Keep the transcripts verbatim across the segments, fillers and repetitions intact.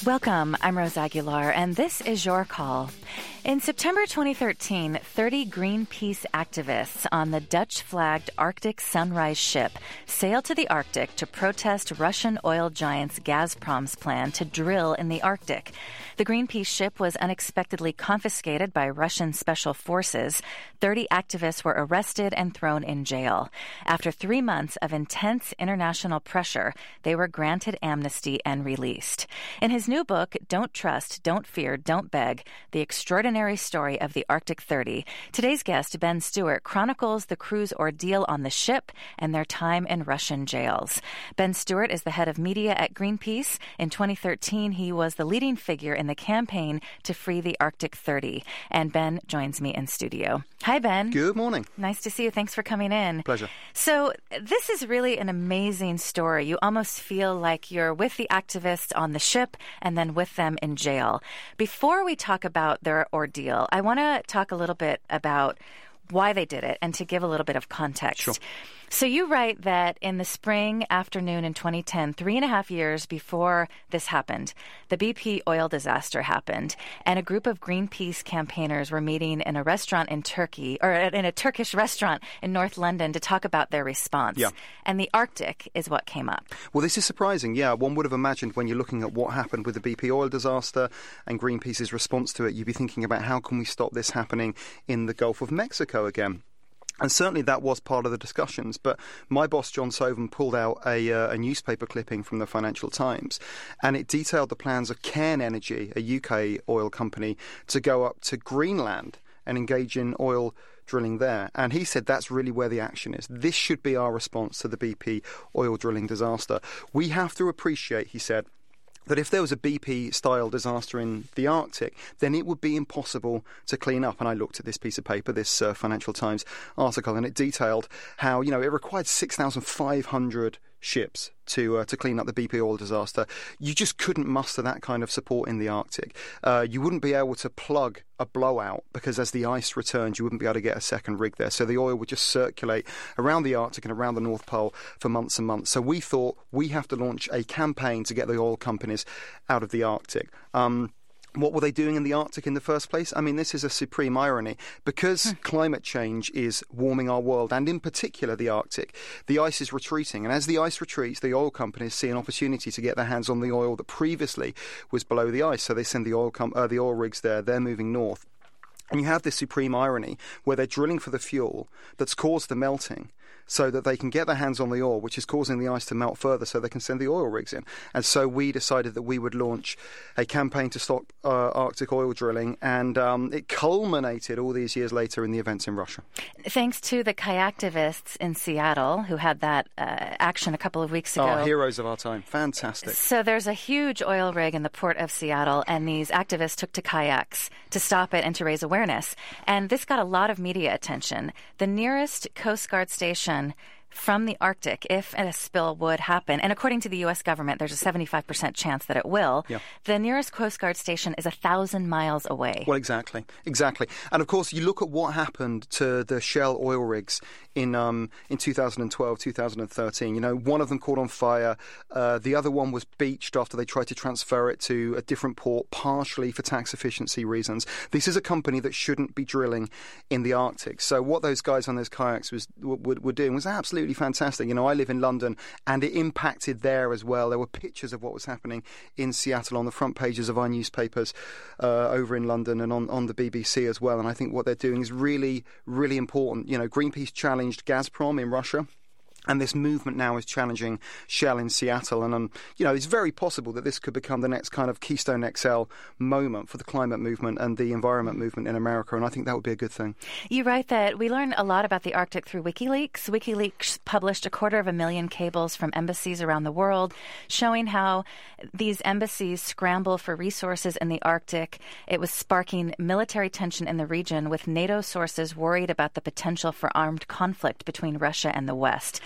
Welcome, I'm Rose Aguilar, and this is Your Call. In September twenty thirteen, thirty Greenpeace activists on the Dutch-flagged Arctic Sunrise ship sailed to the Arctic to protest Russian oil giants Gazprom's plan to drill in the Arctic. The Greenpeace ship was unexpectedly confiscated by Russian special forces. thirty activists were arrested and thrown in jail. After three months of intense international pressure, they were granted amnesty and released. In his new book, Don't Trust, Don't Fear, Don't Beg, The Extraordinary Story of the Arctic thirty, today's guest, Ben Stewart, chronicles the crew's ordeal on the ship and their time in Russian jails. Ben Stewart is the head of media at Greenpeace. In twenty thirteen, he was the leading figure in the campaign to free the Arctic thirty. And Ben joins me in studio. Hi, Ben. Good morning. Nice to see you. Thanks for coming in. Pleasure. So this is really an amazing story. You almost feel like you're with the activists on the ship and then with them in jail. Before we talk about their ordeal, I want to talk a little bit about why they did it and to give a little bit of context. Sure. So you write that in the spring afternoon in twenty ten, three and a half years before this happened, the B P oil disaster happened, and a group of Greenpeace campaigners were meeting in a restaurant in Turkey, or in a Turkish restaurant in North London to talk about their response. Yeah. And the Arctic is what came up. Well, this is surprising. Yeah, one would have imagined when you're looking at what happened with the B P oil disaster and Greenpeace's response to it, you'd be thinking about how can we stop this happening in the Gulf of Mexico again. And certainly that was part of the discussions. But my boss, John Sovan, pulled out a, uh, a newspaper clipping from the Financial Times, and it detailed the plans of Cairn Energy, a U K oil company, to go up to Greenland and engage in oil drilling there. And he said that's really where the action is. This should be our response to the B P oil drilling disaster. We have to appreciate, he said, that if there was a B P-style disaster in the Arctic, then it would be impossible to clean up. And I looked at this piece of paper, this uh, Financial Times article, and it detailed how, you know, it required six thousand five hundred ships to uh, to clean up the B P oil disaster. You just couldn't muster that kind of support in the Arctic. Uh, you wouldn't be able to plug a blowout because as the ice returned, you wouldn't be able to get a second rig there. So the oil would just circulate around the Arctic and around the North Pole for months and months. So we thought we have to launch a campaign to get the oil companies out of the Arctic. Um, What were they doing in the Arctic in the first place? I mean, this is a supreme irony. Because climate change is warming our world, and in particular the Arctic, the ice is retreating. And as the ice retreats, the oil companies see an opportunity to get their hands on the oil that previously was below the ice. So they send the oil, com- uh, the oil rigs there. They're moving north. And you have this supreme irony where they're drilling for the fuel that's caused the melting so that they can get their hands on the oil, which is causing the ice to melt further so they can send the oil rigs in. And so we decided that we would launch a campaign to stop uh, Arctic oil drilling, and um, it culminated all these years later in the events in Russia. Thanks to the kayaktivists in Seattle who had that uh, action a couple of weeks ago. Oh, heroes of our time. Fantastic. So there's a huge oil rig in the port of Seattle, and these activists took to kayaks to stop it and to raise awareness. And this got a lot of media attention. The nearest Coast Guard station from the Arctic, if a spill would happen, and according to the U S government, there's a seventy-five percent chance that it will, yeah. The nearest Coast Guard station is a thousand miles away. Well, exactly. Exactly. And of course, you look at what happened to the Shell oil rigs in um, in two thousand twelve, two thousand thirteen. You know, one of them caught on fire. Uh, the other one was beached after they tried to transfer it to a different port, partially for tax efficiency reasons. This is a company that shouldn't be drilling in the Arctic. So what those guys on those kayaks was were, were doing was absolutely fantastic. You know, I live in London, and it impacted there as well. There were pictures of what was happening in Seattle on the front pages of our newspapers uh, over in London and on, on the B B C as well. And I think what they're doing is really, really important. You know, Greenpeace challenged Gazprom in Russia. And this movement now is challenging Shell in Seattle. And, um, you know, it's very possible that this could become the next kind of Keystone X L moment for the climate movement and the environment movement in America. And I think that would be a good thing. You write that we learn a lot about the Arctic through WikiLeaks. WikiLeaks published a quarter of a million cables from embassies around the world showing how these embassies scramble for resources in the Arctic. It was sparking military tension in the region, with NATO sources worried about the potential for armed conflict between Russia and the West.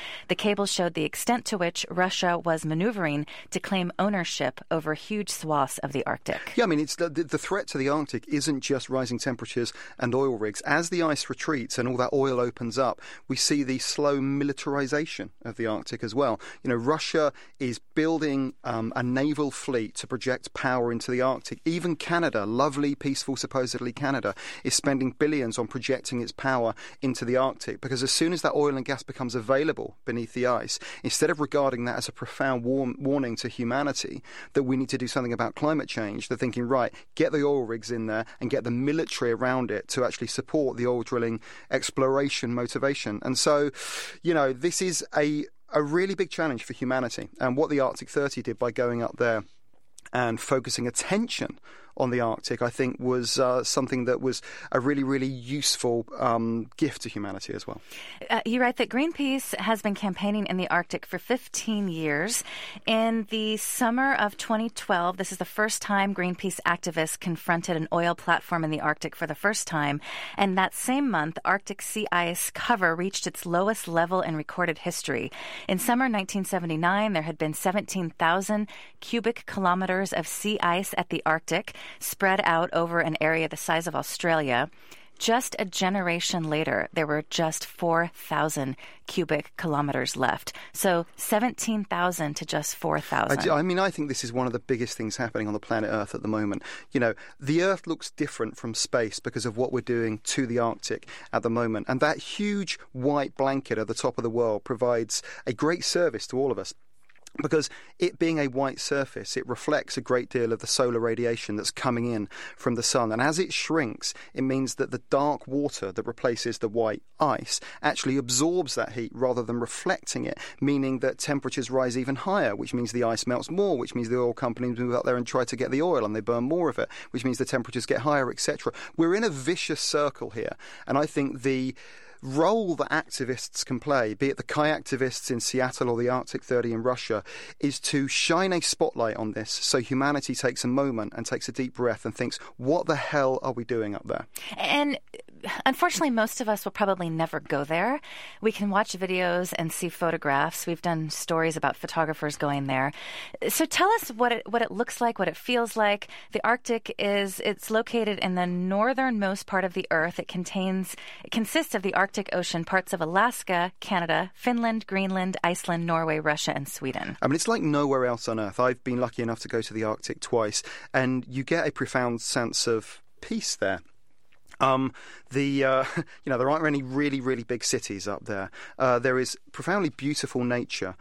The cable showed the extent to which Russia was maneuvering to claim ownership over huge swaths of the Arctic. Yeah, I mean, it's the, the threat to the Arctic isn't just rising temperatures and oil rigs. As the ice retreats and all that oil opens up, we see the slow militarization of the Arctic as well. You know, Russia is building um, a naval fleet to project power into the Arctic. Even Canada, lovely, peaceful, supposedly Canada, is spending billions on projecting its power into the Arctic, because as soon as that oil and gas becomes available beneath the ice, instead of regarding that as a profound war- warning to humanity that we need to do something about climate change, they're thinking, right, get the oil rigs in there and get the military around it to actually support the oil drilling exploration motivation. And so, you know, this is a a really big challenge for humanity. And what the Arctic thirty did by going up there and focusing attention on the Arctic, I think, was uh, something that was a really, really useful um, gift to humanity as well. Uh, you write that Greenpeace has been campaigning in the Arctic for fifteen years. In the summer of twenty twelve, this is the first time Greenpeace activists confronted an oil platform in the Arctic for the first time. And that same month, Arctic sea ice cover reached its lowest level in recorded history. In summer nineteen seventy-nine, there had been seventeen thousand cubic kilometers of sea ice at the Arctic, spread out over an area the size of Australia. Just a generation later, there were just four thousand cubic kilometers left. So seventeen thousand to just four thousand. I, I mean, I think this is one of the biggest things happening on the planet Earth at the moment. You know, the Earth looks different from space because of what we're doing to the Arctic at the moment. And that huge white blanket at the top of the world provides a great service to all of us. Because it being a white surface, it reflects a great deal of the solar radiation that's coming in from the sun. And as it shrinks, it means that the dark water that replaces the white ice actually absorbs that heat rather than reflecting it, meaning that temperatures rise even higher, which means the ice melts more, which means the oil companies move out there and try to get the oil and they burn more of it, which means the temperatures get higher, et cetera. We're in a vicious circle here. And I think the role that activists can play, be it the kayaktivists in Seattle or the Arctic thirty in Russia, is to shine a spotlight on this so humanity takes a moment and takes a deep breath and thinks, what the hell are we doing up there? And unfortunately, most of us will probably never go there. We can watch videos and see photographs. We've done stories about photographers going there. So tell us what it what it looks like, what it feels like. The Arctic is it's located in the northernmost part of the Earth. It contains it consists of the Arctic Ocean, parts of Alaska, Canada, Finland, Greenland, Iceland, Norway, Russia, and Sweden. I mean, it's like nowhere else on Earth. I've been lucky enough to go to the Arctic twice, and you get a profound sense of peace there. Um, the uh, you know, there aren't any really, really big cities up there. Uh, there is profoundly beautiful nature.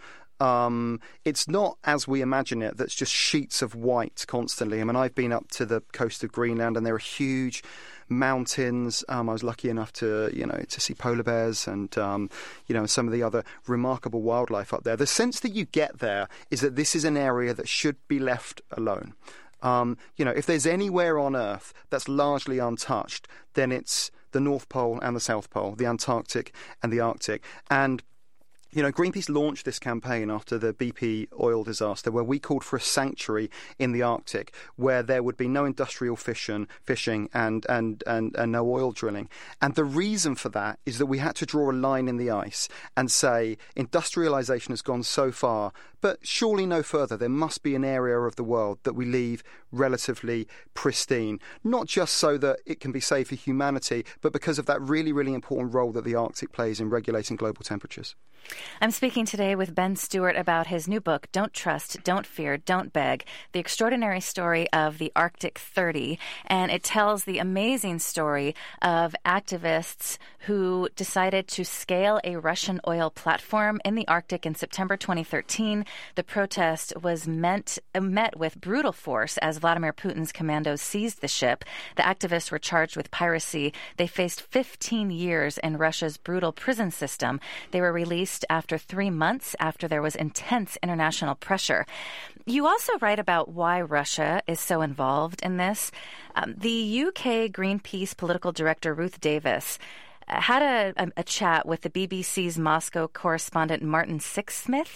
Um, it's not as we imagine it, that's just sheets of white constantly. I mean, I've been up to the coast of Greenland and there are huge mountains. Um, I was lucky enough to, you know, to see polar bears and, um, you know, some of the other remarkable wildlife up there. The sense that you get there is that this is an area that should be left alone. Um, you know, if there's anywhere on Earth that's largely untouched, then it's the North Pole and the South Pole, the Antarctic and the Arctic. And you know, Greenpeace launched this campaign after the B P oil disaster where we called for a sanctuary in the Arctic where there would be no industrial fishing, fishing and, and, and, and no oil drilling. And the reason for that is that we had to draw a line in the ice and say industrialization has gone so far, but surely no further. There must be an area of the world that we leave relatively pristine, not just so that it can be safe for humanity, but because of that really, really important role that the Arctic plays in regulating global temperatures. I'm speaking today with Ben Stewart about his new book, Don't Trust, Don't Fear, Don't Beg, The Extraordinary Story of the Arctic thirty. And it tells the amazing story of activists who decided to scale a Russian oil platform in the Arctic in September twenty thirteen. The protest was meant, met with brutal force as Vladimir Putin's commandos seized the ship. The activists were charged with piracy. They faced fifteen years in Russia's brutal prison system. They were released after three months after there was intense international pressure. You also write about why Russia is so involved in this. Um, the U K Greenpeace political director Ruth Davis had a, a, a chat with the B B C's Moscow correspondent Martin Sixsmith.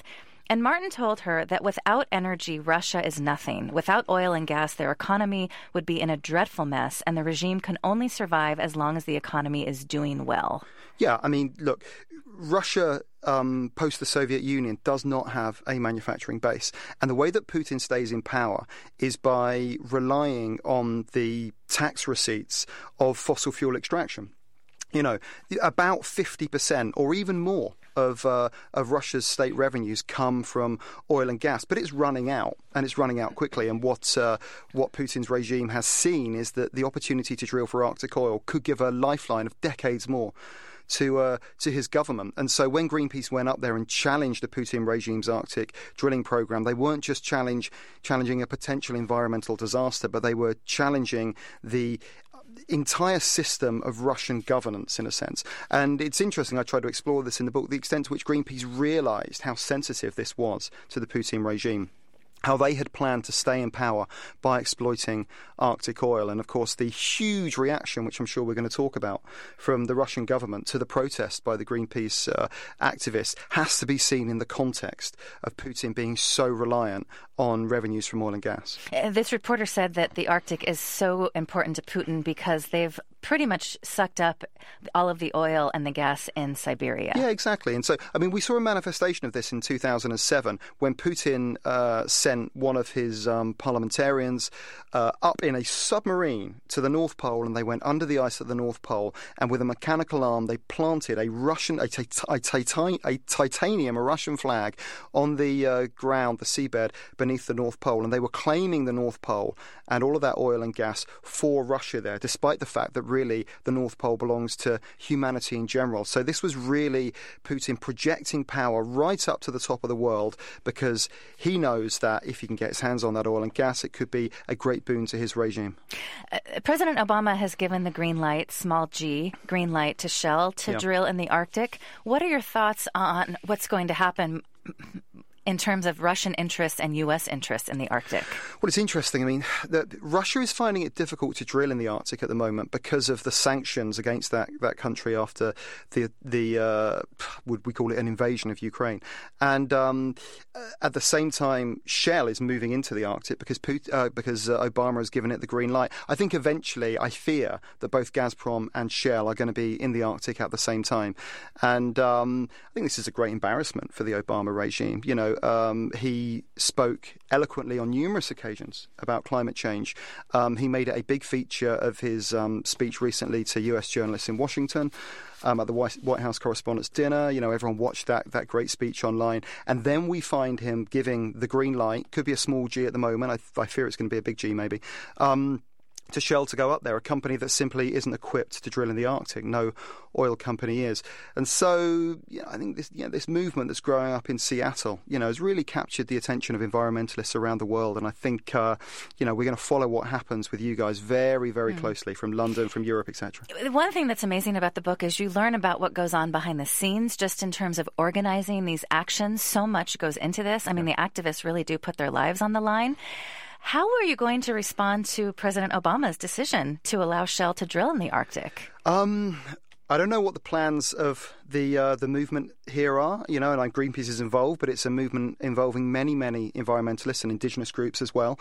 And Martin told her that without energy, Russia is nothing. Without oil and gas, their economy would be in a dreadful mess, and the regime can only survive as long as the economy is doing well. Yeah, I mean, look, Russia, um, post the Soviet Union, does not have a manufacturing base. And the way that Putin stays in power is by relying on the tax receipts of fossil fuel extraction. You know, about fifty percent or even more of uh, of Russia's state revenues come from oil and gas, but it's running out, and it's running out quickly. And what uh, what Putin's regime has seen is that the opportunity to drill for Arctic oil could give a lifeline of decades more to uh, to his government. And so when Greenpeace went up there and challenged the Putin regime's Arctic drilling program, they weren't just challenge, challenging a potential environmental disaster, but they were challenging the entire system of Russian governance, in a sense. And it's interesting, I tried to explore this in the book, the extent to which Greenpeace realised how sensitive this was to the Putin regime, how they had planned to stay in power by exploiting Arctic oil. And, of course, the huge reaction, which I'm sure we're going to talk about, from the Russian government to the protest by the Greenpeace uh, activists has to be seen in the context of Putin being so reliant on revenues from oil and gas. Uh, this reporter said that the Arctic is so important to Putin because they've pretty much sucked up all of the oil and the gas in Siberia. Yeah, exactly. And so, I mean, we saw a manifestation of this in two thousand seven when Putin uh, sent one of his um, parliamentarians uh, up in a submarine to the North Pole, and they went under the ice at the North Pole, and with a mechanical arm, they planted a Russian, a, tit- a, titan- a titanium, a Russian flag on the uh, ground, the seabed beneath the North Pole, and they were claiming the North Pole and all of that oil and gas for Russia there, despite the fact that really the North Pole belongs to humanity in general. So this was really Putin projecting power right up to the top of the world, because he knows that if he can get his hands on that oil and gas, it could be a great boon to his regime. Uh, President Obama has given the green light, small g, green light to Shell to yeah. drill in the Arctic. What are your thoughts on what's going to happen in terms of Russian interests and U S interests in the Arctic? Well, it's interesting. I mean, the, Russia is finding it difficult to drill in the Arctic at the moment because of the sanctions against that, that country after the, the uh, would we call it an invasion of Ukraine. And um, at the same time, Shell is moving into the Arctic because, Putin, uh, because uh, Obama has given it the green light. I think eventually, I fear that both Gazprom and Shell are going to be in the Arctic at the same time. And um, I think this is a great embarrassment for the Obama regime. You know, Um, he spoke eloquently on numerous occasions about climate change. Um, he made it a big feature of his um, speech recently to U S journalists in Washington um, at the White, White House Correspondents' Dinner. You know, everyone watched that, that great speech online. And then we find him giving the green light, could be a small G at the moment. I, I fear it's going to be a big G maybe. Um, to Shell to go up there, a company that simply isn't equipped to drill in the Arctic. No oil company is. And so, yeah, I think this, you know, this movement that's growing up in Seattle, you know, has really captured the attention of environmentalists around the world. And I think, uh, you know, we're going to follow what happens with you guys very, very mm. closely from London, from Europe, et cetera. One thing that's amazing about the book is you learn about what goes on behind the scenes, just in terms of organizing these actions. So much goes into this. I mean, yeah. the activists really do put their lives on the line. How are you going to respond to President Obama's decision to allow Shell to drill in the Arctic? Um, I don't know what the plans of the uh, the movement here are, you know, and like Greenpeace is involved, but it's a movement involving many, many environmentalists and indigenous groups as well.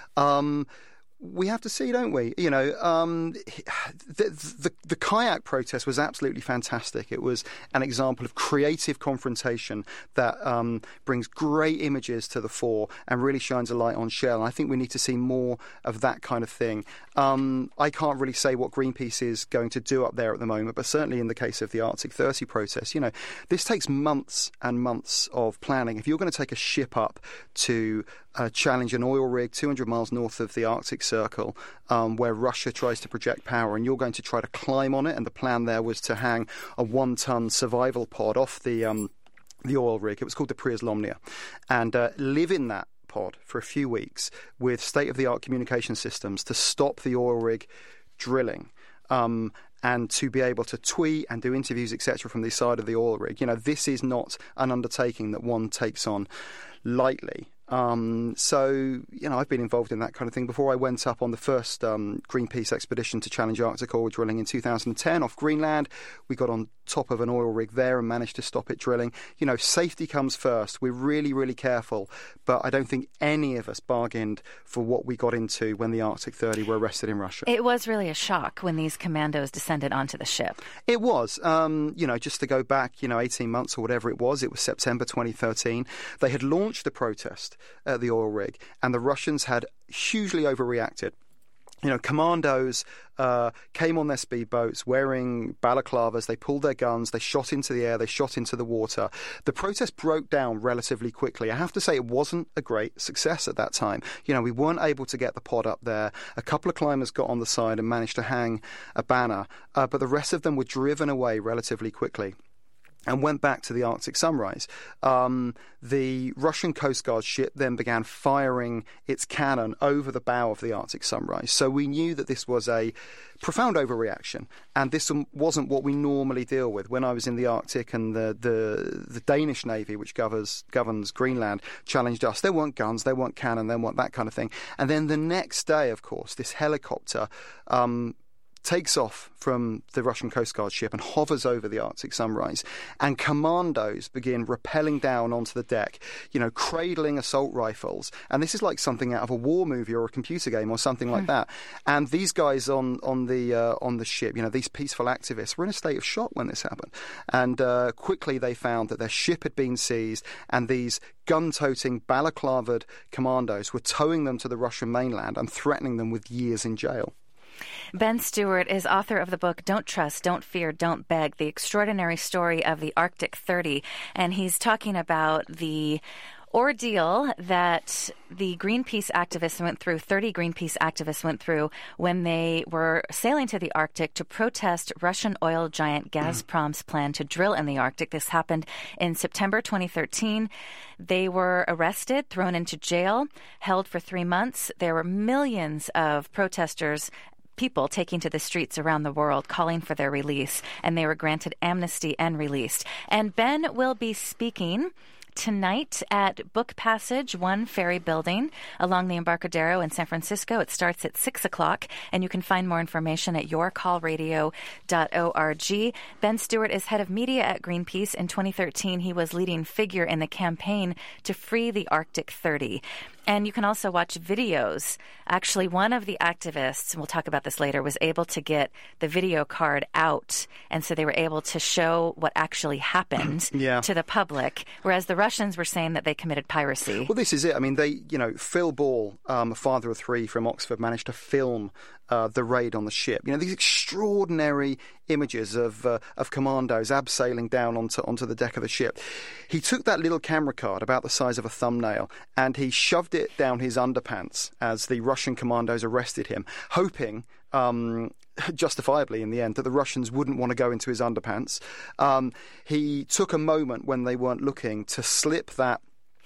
Um We have to see, don't we? You know, um, the, the, the kayak protest was absolutely fantastic. It was an example of creative confrontation that um, brings great images to the fore and really shines a light on Shell. And I think we need to see more of that kind of thing. Um, I can't really say what Greenpeace is going to do up there at the moment, but certainly in the case of the Arctic thirty protest, you know, this takes months and months of planning. If you're going to take a ship up to uh, challenge an oil rig two hundred miles north of the Arctic Circle, um, where Russia tries to project power, and you're going to try to climb on it, and the plan there was to hang a one-ton survival pod off the um, the oil rig. It was called the Priazlomnia, and uh, live in that pod for a few weeks with state-of-the-art communication systems to stop the oil rig drilling. Um, and to be able to tweet and do interviews, et cetera, from the side of the oil rig. You know, this is not an undertaking that one takes on lightly. Um, so, you know, I've been involved in that kind of thing. Before I went up on the first um, Greenpeace expedition to challenge Arctic oil drilling in two thousand ten off Greenland, we got on top of an oil rig there and managed to stop it drilling. You know, safety comes first. We're really, really careful. But I don't think any of us bargained for what we got into when the Arctic thirty were arrested in Russia. It was really a shock when these commandos descended onto the ship. It was. Um, you know, just to go back, you know, eighteen months or whatever it was, it was September twenty thirteen. They had launched a protest at the oil rig, and the Russians had hugely overreacted. You know, commandos uh, came on their speedboats wearing balaclavas. They pulled their guns. They shot into the air. They shot into the water. The protest broke down relatively quickly. I have to say it wasn't a great success at that time. You know, we weren't able to get the pod up there. A couple of climbers got on the side and managed to hang a banner, uh, but the rest of them were driven away relatively quickly and went back to the Arctic Sunrise. Um, the Russian Coast Guard ship then began firing its cannon over the bow of the Arctic Sunrise. So we knew that this was a profound overreaction, and this wasn't what we normally deal with. When I was in the Arctic and the, the, the Danish Navy, which governs, governs Greenland, challenged us, there weren't guns, there weren't cannon, there weren't that kind of thing. And then the next day, of course, this helicopter Um, takes off from the Russian Coast Guard ship and hovers over the Arctic Sunrise, and commandos begin rappelling down onto the deck, you know, cradling assault rifles. And this is like something out of a war movie or a computer game or something like that. And these guys on on the uh, on the ship, you know, these peaceful activists, were in a state of shock when this happened. And uh, quickly they found that their ship had been seized, and these gun-toting, balaclavaed commandos were towing them to the Russian mainland and threatening them with years in jail. Ben Stewart is author of the book Don't Trust, Don't Fear, Don't Beg, The Extraordinary Story of the Arctic thirty. And he's talking about the ordeal that the Greenpeace activists went through, thirty Greenpeace activists went through when they were sailing to the Arctic to protest Russian oil giant Gazprom's plan to drill in the Arctic. This happened in September twenty thirteen. They were arrested, thrown into jail, held for three months. There were millions of protesters, people taking to the streets around the world calling for their release, and they were granted amnesty and released. And Ben will be speaking tonight at Book Passage, One Ferry Building along the Embarcadero in San Francisco. It starts at six o'clock, and you can find more information at your call radio dot org. Ben Stewart is head of media at Greenpeace. In twenty thirteen, he was leading figure in the campaign to free the Arctic thirty. And you can also watch videos. Actually, one of the activists, and we'll talk about this later, was able to get the video card out. And so they were able to show what actually happened yeah. to the public, whereas the Russians were saying that they committed piracy. Well, this is it. I mean, they, you know, Phil Ball, um, a father of three from Oxford, managed to film Uh, the raid on the ship. You know, these extraordinary images of uh, of commandos abseiling down onto onto the deck of the ship. He took that little camera card about the size of a thumbnail and he shoved it down his underpants as the Russian commandos arrested him, hoping, um, justifiably in the end, that the Russians wouldn't want to go into his underpants. Um, he took a moment when they weren't looking to slip that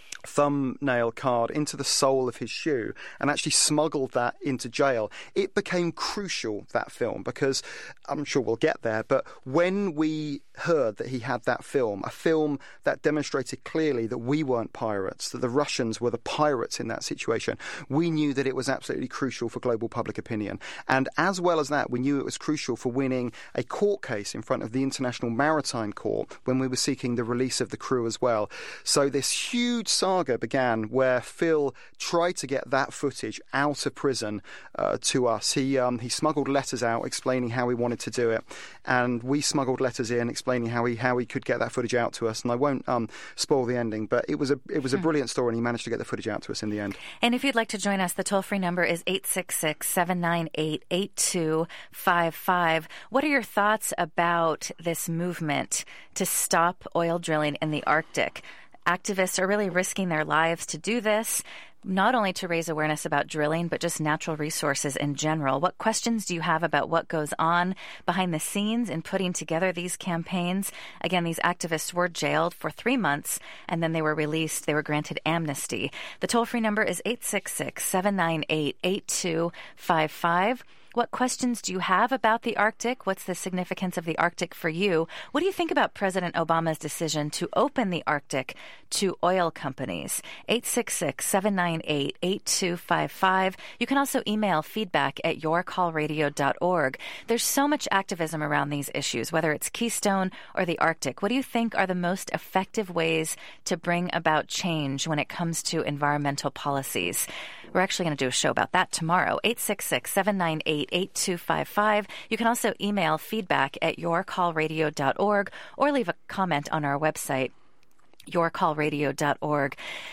thumbnail card into the sole of his shoe and actually smuggled that into jail. It became crucial, that film, because I'm sure we'll get there, but when we heard that he had that film, a film that demonstrated clearly that we weren't pirates, that the Russians were the pirates in that situation, we knew that it was absolutely crucial for global public opinion. And as well as that, we knew it was crucial for winning a court case in front of the International Maritime Court when we were seeking the release of the crew as well. So this huge saga began where Phil tried to get that footage out of prison uh, to us. He um, he smuggled letters out explaining how he wanted to do it, and we smuggled letters in explaining how he how he could get that footage out to us. And I won't um, spoil the ending, but it was a it was a brilliant story, and he managed to get the footage out to us in the end. And if you'd like to join us, the toll-free number is eight six six, seven nine eight, eight two five five. What are your thoughts about this movement to stop oil drilling in the Arctic? Activists are really risking their lives to do this, not only to raise awareness about drilling, but just natural resources in general. What questions do you have about what goes on behind the scenes in putting together these campaigns? Again, these activists were jailed for three months, and then they were released. They were granted amnesty. The toll-free number is eight six six, seven nine eight, eight two five five. What questions do you have about the Arctic? What's the significance of the Arctic for you? What do you think about President Obama's decision to open the Arctic to oil companies? eight six six, seven nine eight, eight two five five. You can also email feedback at your call radio dot org. There's so much activism around these issues, whether it's Keystone or the Arctic. What do you think are the most effective ways to bring about change when it comes to environmental policies? We're actually going to do a show about that tomorrow. eight six six, seven nine eight, eight two five five. You can also email feedback at your call radio dot org or leave a comment on our website, your call radio dot org.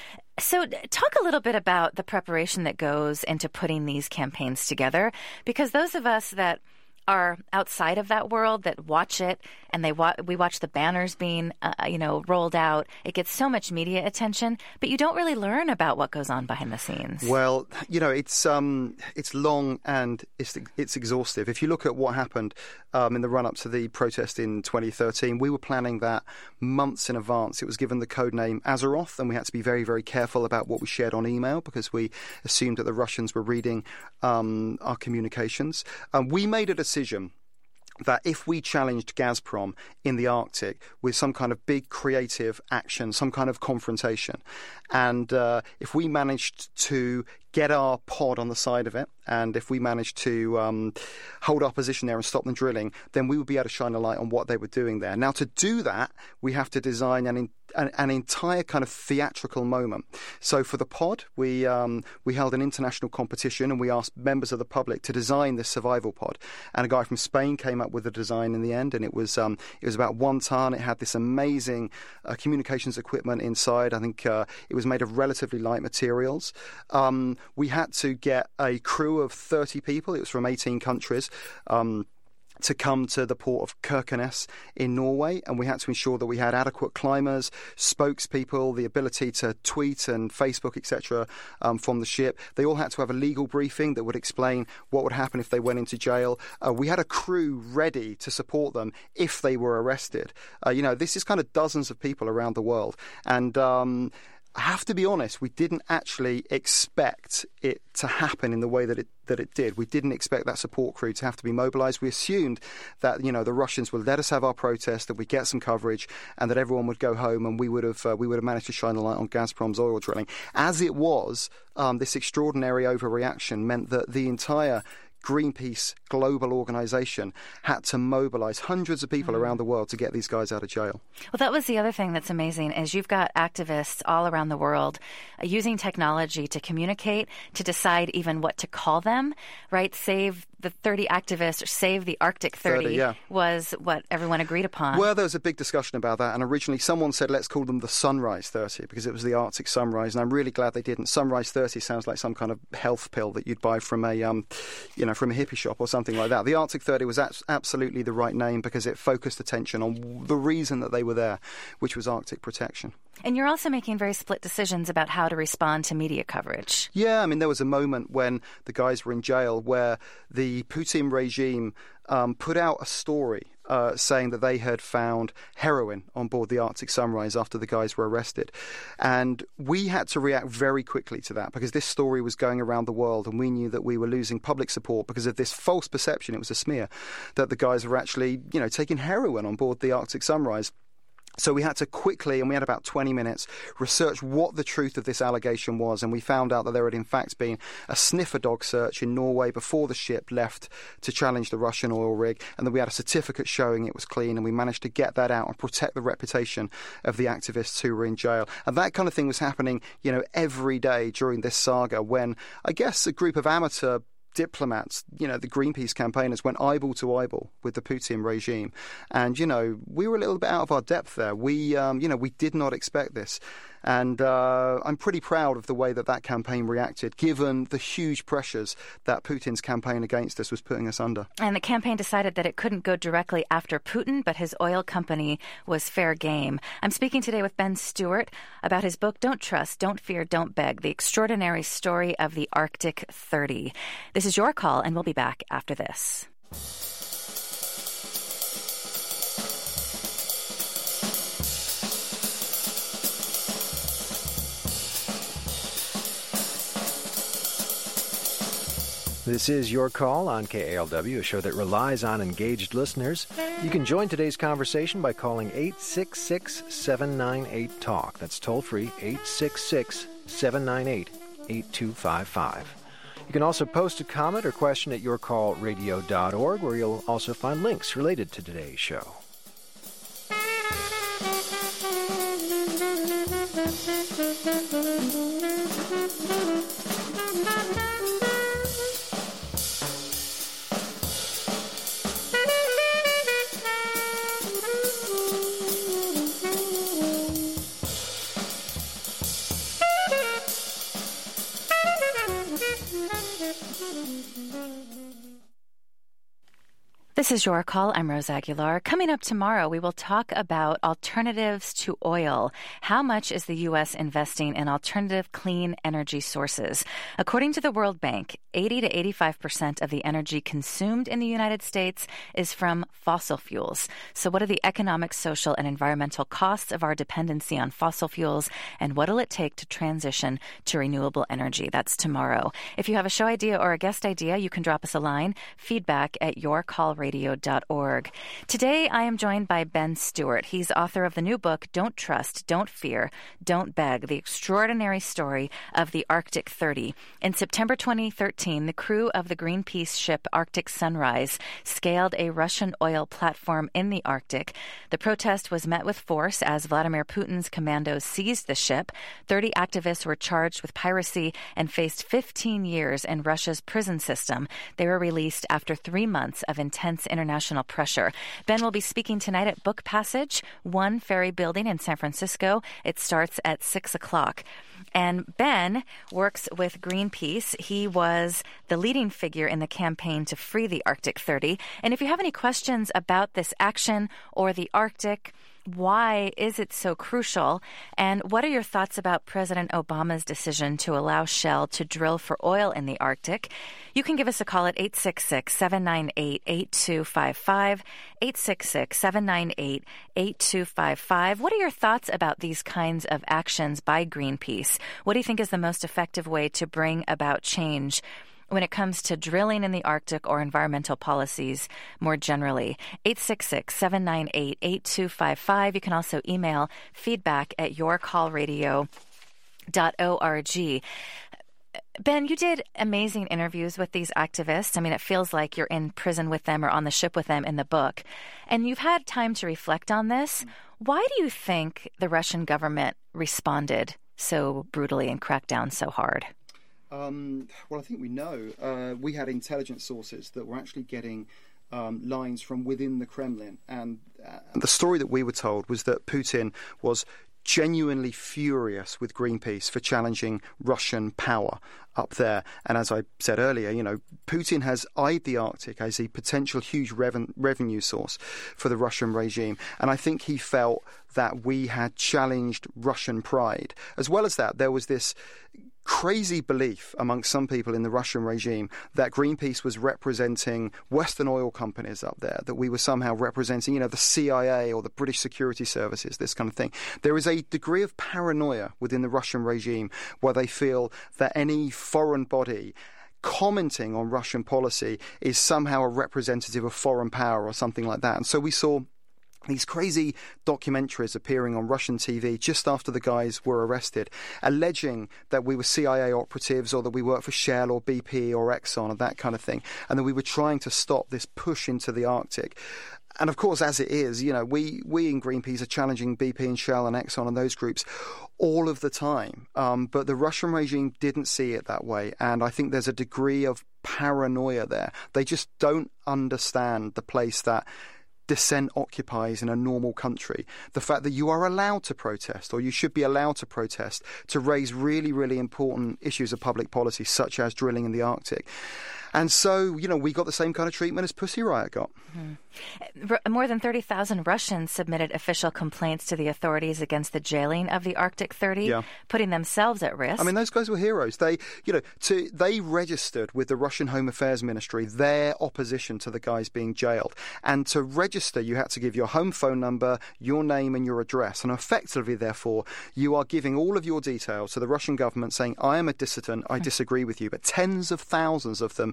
So talk a little bit about the preparation that goes into putting these campaigns together, because those of us that are outside of that world that watch it, and they wa- we watch the banners being, uh, you know, rolled out. It gets so much media attention, but you don't really learn about what goes on behind the scenes. Well, you know, it's um, it's long and it's it's exhaustive. If you look at what happened um, in the run-up to the protest in twenty thirteen, we were planning that months in advance. It was given the code name Azeroth, and we had to be very, very careful about what we shared on email because we assumed that the Russians were reading um, our communications. Um, we made a decision that if we challenged Gazprom in the Arctic with some kind of big creative action, some kind of confrontation, and uh, if we managed to get our pod on the side of it, and if we managed to um, hold our position there and stop them drilling, then we would be able to shine a light on what they were doing there. Now, to do that, we have to design an, in, an, an entire kind of theatrical moment. So for the pod, we um, we held an international competition, and we asked members of the public to design this survival pod. And a guy from Spain came up with the design in the end, and it was um, it was about one ton. It had this amazing uh, communications equipment inside. I think uh, it was made of relatively light materials. Um, we had to get a crew of thirty people. It was from eighteen countries. Um, to come to the port of Kirkenes in Norway, and we had to ensure that we had adequate climbers, spokespeople, the ability to tweet and Facebook, et cetera, um, from the ship. They all had to have a legal briefing that would explain what would happen if they went into jail. Uh, we had a crew ready to support them if they were arrested. Uh, you know, this is kind of dozens of people around the world, and um, I have to be honest, we didn't actually expect it to happen in the way that it that it did. We didn't expect that support crew to have to be mobilized. We assumed that, you know, the Russians would let us have our protest, that we'd get some coverage, and that everyone would go home, and we would have uh, we would have managed to shine a light on Gazprom's oil drilling. As it was, um, this extraordinary overreaction meant that the entire Greenpeace global organisation had to mobilise hundreds of people mm. around the world to get these guys out of jail. Well, that was the other thing that's amazing is you've got activists all around the world uh, using technology to communicate, to decide even what to call them, right? Save the thirty activists, or Save the Arctic thirty, thirty yeah. was what everyone agreed upon. Well, there was a big discussion about that, and originally someone said let's call them the Sunrise thirty because it was the Arctic sunrise, and I'm really glad they didn't. Sunrise thirty sounds like some kind of health pill that you'd buy from a, um, you know, from a hippie shop or something like that. The Arctic thirty was a- absolutely the right name because it focused attention on the reason that they were there, which was Arctic protection. And you're also making very split decisions about how to respond to media coverage. Yeah, I mean, there was a moment when the guys were in jail where the Putin regime um, put out a story uh, saying that they had found heroin on board the Arctic Sunrise after the guys were arrested. And we had to react very quickly to that because this story was going around the world, and we knew that we were losing public support because of this false perception, it was a smear, that the guys were actually, you know, taking heroin on board the Arctic Sunrise. So we had to quickly, and we had about twenty minutes, research what the truth of this allegation was, and we found out that there had in fact been a sniffer dog search in Norway before the ship left to challenge the Russian oil rig, and that we had a certificate showing it was clean, and we managed to get that out and protect the reputation of the activists who were in jail. And that kind of thing was happening, you know, every day during this saga when, I guess, a group of amateur diplomats, you know, the Greenpeace campaigners went eyeball to eyeball with the Putin regime. And, you know, we were a little bit out of our depth there. We, um, you know, we did not expect this. And uh, I'm pretty proud of the way that that campaign reacted, given the huge pressures that Putin's campaign against us was putting us under. And the campaign decided that it couldn't go directly after Putin, but his oil company was fair game. I'm speaking today with Ben Stewart about his book, Don't Trust, Don't Fear, Don't Beg, The Extraordinary Story of the Arctic thirty. This is Your Call, and we'll be back after this. This is Your Call on K A L W, a show that relies on engaged listeners. You can join today's conversation by calling eight six six, seven nine eight, talk. That's toll-free, eight six six, seven nine eight, eight two five five. You can also post a comment or question at your call radio dot org, where you'll also find links related to today's show. This is Your Call. I'm Rose Aguilar. Coming up tomorrow, we will talk about alternatives to oil. How much is the U S investing in alternative clean energy sources? According to the World Bank, eighty to eighty-five percent of the energy consumed in the United States is from fossil fuels. So what are the economic, social, and environmental costs of our dependency on fossil fuels, and what will it take to transition to renewable energy? That's tomorrow. If you have a show idea or a guest idea, you can drop us a line, feedback at your call radio dot org. Today, I am joined by Ben Stewart. He's author of the new book, Don't Trust, Don't Fear, Don't Beg, the extraordinary story of the Arctic thirty. In September twenty thirteen, the crew of the Greenpeace ship Arctic Sunrise scaled a Russian oil platform in the Arctic. The protest was met with force as Vladimir Putin's commandos seized the ship. thirty activists were charged with piracy and faced fifteen years in Russia's prison system. They were released after three months of intense international pressure. Ben will be speaking tonight at Book Passage, One Ferry Building in San Francisco. It starts at six o'clock. And Ben works with Greenpeace. He was the leading figure in the campaign to free the Arctic thirty. And if you have any questions about this action or the Arctic, why is it so crucial? And what are your thoughts about President Obama's decision to allow Shell to drill for oil in the Arctic? You can give us a call at eight six six, seven nine eight, eight two five five, eight six six, seven nine eight, eight two five five. What are your thoughts about these kinds of actions by Greenpeace? What do you think is the most effective way to bring about change when it comes to drilling in the Arctic or environmental policies more generally? eight six six, seven nine eight, eight two five five. You can also email feedback at your call radio dot org. Ben, you did amazing interviews with these activists. I mean, it feels like you're in prison with them or on the ship with them in the book. And you've had time to reflect on this. Why do you think the Russian government responded so brutally and cracked down so hard? Um, well, I think we know. Uh, we had intelligence sources that were actually getting um, lines from within the Kremlin. And uh, the story that we were told was that Putin was genuinely furious with Greenpeace for challenging Russian power up there. And as I said earlier, you know, Putin has eyed the Arctic as a potential huge reven- revenue source for the Russian regime. And I think he felt that we had challenged Russian pride. As well as that, there was this crazy belief amongst some people in the Russian regime that Greenpeace was representing Western oil companies up there, that we were somehow representing, you know, the C I A or the British security services, this kind of thing. There is a degree of paranoia within the Russian regime where they feel that any foreign body commenting on Russian policy is somehow a representative of foreign power or something like that. And so we saw these crazy documentaries appearing on Russian T V just after the guys were arrested, alleging that we were C I A operatives or that we worked for Shell or B P or Exxon or that kind of thing, and that we were trying to stop this push into the Arctic. And of course, as it is, you know, we, we in Greenpeace are challenging B P and Shell and Exxon and those groups all of the time. Um, but the Russian regime didn't see it that way. And I think there's a degree of paranoia there. They just don't understand the place that dissent occupies in a normal country. The fact that you are allowed to protest, or you should be allowed to protest, to raise really, really important issues of public policy, such as drilling in the Arctic. And so, you know, we got the same kind of treatment as Pussy Riot got. Mm-hmm. More than thirty thousand Russians submitted official complaints to the authorities against the jailing of the Arctic thirty, yeah. putting themselves at risk. I mean, those guys were heroes. They, you know, to, they registered with the Russian Home Affairs Ministry their opposition to the guys being jailed. And to register, you had to give your home phone number, your name and your address. And effectively, therefore, you are giving all of your details to the Russian government saying, I am a dissident, I disagree with you. But tens of thousands of them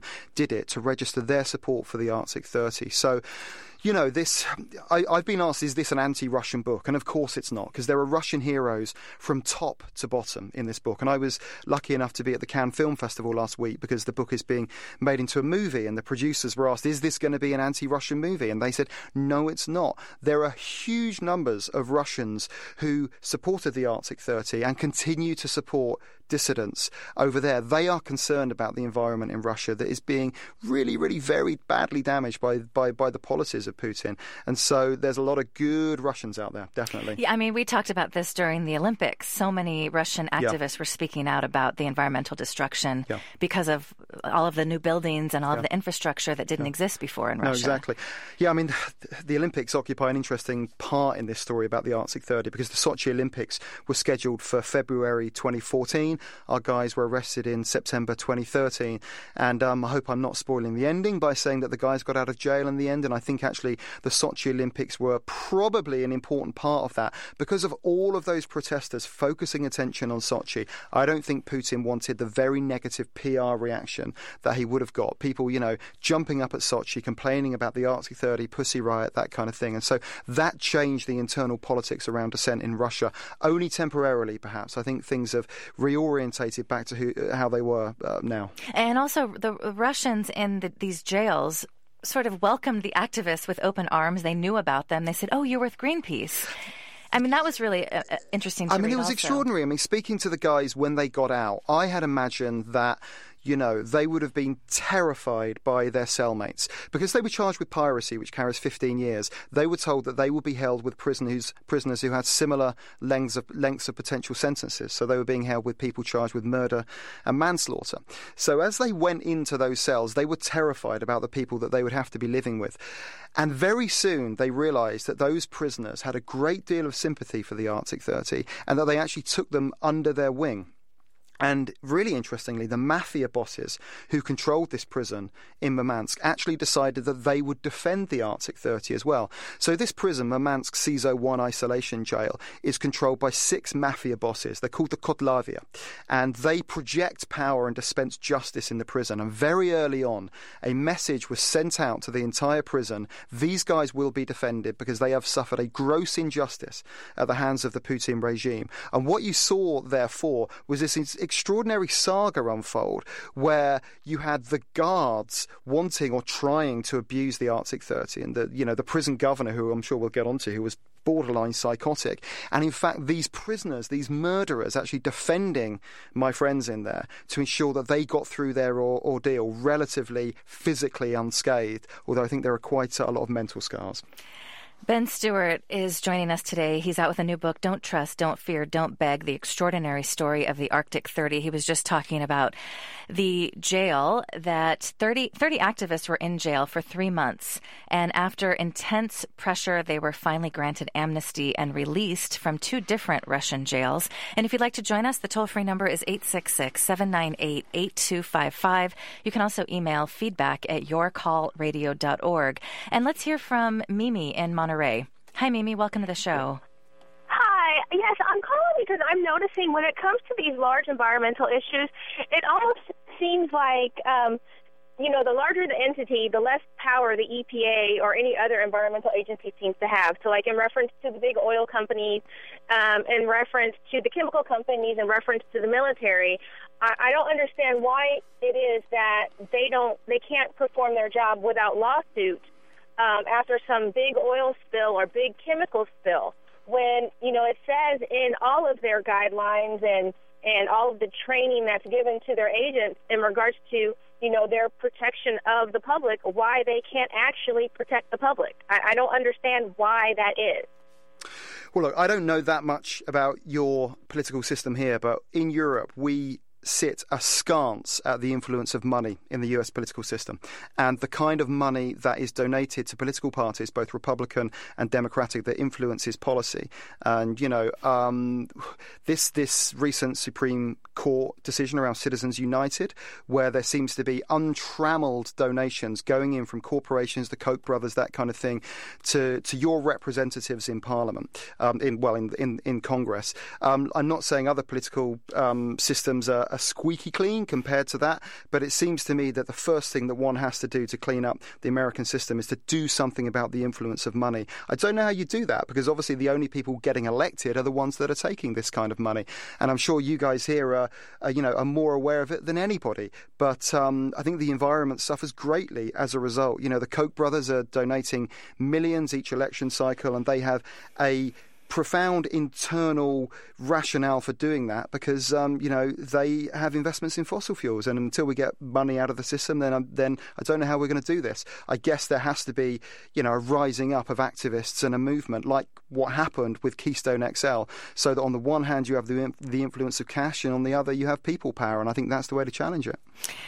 did it to register their support for the Arctic thirty. So, you know, this, I, I've been asked, is this an anti-Russian book? And of course it's not, because there are Russian heroes from top to bottom in this book. And I was lucky enough to be at the Cannes Film Festival last week because the book is being made into a movie. And the producers were asked, is this going to be an anti-Russian movie? And they said, no, it's not. There are huge numbers of Russians who supported the Arctic thirty and continue to support dissidents over there. They are concerned about the environment in Russia that is being really, really very badly damaged by, by, by the policies of Putin. And so there's a lot of good Russians out there, definitely. Yeah, I mean, we talked about this during the Olympics. So many Russian activists yeah. were speaking out about the environmental destruction yeah. because of all of the new buildings and all yeah. of the infrastructure that didn't yeah. exist before in Russia. No, exactly. Yeah, I mean, the Olympics occupy an interesting part in this story about the Arctic thirty because the Sochi Olympics were scheduled for February twenty fourteen. Our guys were arrested in September twenty thirteen. And um, I hope I'm not spoiling the ending by saying that the guys got out of jail in the end. And I think actually the Sochi Olympics were probably an important part of that because of all of those protesters focusing attention on Sochi. I don't think Putin wanted the very negative P R reaction that he would have got. People, you know, jumping up at Sochi, complaining about the Arctic thirty, Pussy Riot, that kind of thing. And so that changed the internal politics around dissent in Russia, only temporarily, perhaps. I think things have reorientated back to who, how they were uh, now. And also the Russians in the, these jails sort of welcomed the activists with open arms. They knew about them. They said, oh, you're with Greenpeace. I mean, that was really uh, interesting to I mean, read it was also. extraordinary. I mean, speaking to the guys when they got out, I had imagined that, you know, they would have been terrified by their cellmates. Because they were charged with piracy, which carries fifteen years, they were told that they would be held with prisoners prisoners who had similar lengths of, lengths of potential sentences. So they were being held with people charged with murder and manslaughter. So as they went into those cells, they were terrified about the people that they would have to be living with. And very soon they realised that those prisoners had a great deal of sympathy for the Arctic thirty and that they actually took them under their wing. And really interestingly, the mafia bosses who controlled this prison in Murmansk actually decided that they would defend the Arctic thirty as well. So this prison, Murmansk C I S O one isolation jail, is controlled by six mafia bosses. They're called the Kotlavia. And they project power and dispense justice in the prison. And very early on, a message was sent out to the entire prison. These guys will be defended because they have suffered a gross injustice at the hands of the Putin regime. And what you saw, therefore, was this extraordinary saga unfold where you had the guards wanting or trying to abuse the Arctic thirty and the, you know, the prison governor, who I'm sure we'll get onto, who was borderline psychotic. And in fact, these prisoners, these murderers, actually defending my friends in there to ensure that they got through their or- ordeal relatively physically unscathed, although I think there are quite a lot of mental scars. Ben Stewart is joining us today. He's out with a new book, Don't Trust, Don't Fear, Don't Beg, The Extraordinary Story of the Arctic thirty. He was just talking about the jail that thirty, thirty activists were in jail for three months. And after intense pressure, they were finally granted amnesty and released from two different Russian jails. And if you'd like to join us, the toll-free number is eight six six, seven nine eight, eight two five five. You can also email feedback at your call radio dot org. And let's hear from Mimi in Monterey. Hi, Mimi. Welcome to the show. Hi. Yes, I'm calling because I'm noticing when it comes to these large environmental issues, it almost seems like, um, you know, the larger the entity, the less power the E P A or any other environmental agency seems to have. So, like in reference to the big oil companies, um, in reference to the chemical companies, in reference to the military, I, I don't understand why it is that they don't, they can't perform their job without lawsuit. Um, after some big oil spill or big chemical spill, when, you know, it says in all of their guidelines and, and all of the training that's given to their agents in regards to, you know, their protection of the public, why they can't actually protect the public. I, I don't understand why that is. Well, look, I don't know that much about your political system here, but in Europe, we sit askance at the influence of money in the U S political system and the kind of money that is donated to political parties, both Republican and Democratic, that influences policy. And, you know, um, this this recent Supreme Court decision around Citizens United, where there seems to be untrammeled donations going in from corporations, the Koch brothers, that kind of thing, to, to your representatives in Parliament, um, in well, in, in, in Congress. Um, I'm not saying other political um, systems are are squeaky clean compared to that. But it seems to me that the first thing that one has to do to clean up the American system is to do something about the influence of money. I don't know how you do that, because obviously the only people getting elected are the ones that are taking this kind of money. And I'm sure you guys here are, are you know, are more aware of it than anybody. But um, I think the environment suffers greatly as a result. You know, the Koch brothers are donating millions each election cycle, and they have a profound internal rationale for doing that, because um, you know, they have investments in fossil fuels, and until we get money out of the system, then um, then I don't know how we're going to do this. I guess there has to be, you know, a rising up of activists and a movement like what happened with Keystone X L, so that on the one hand you have the the influence of cash, and on the other you have people power, and I think that's the way to challenge it.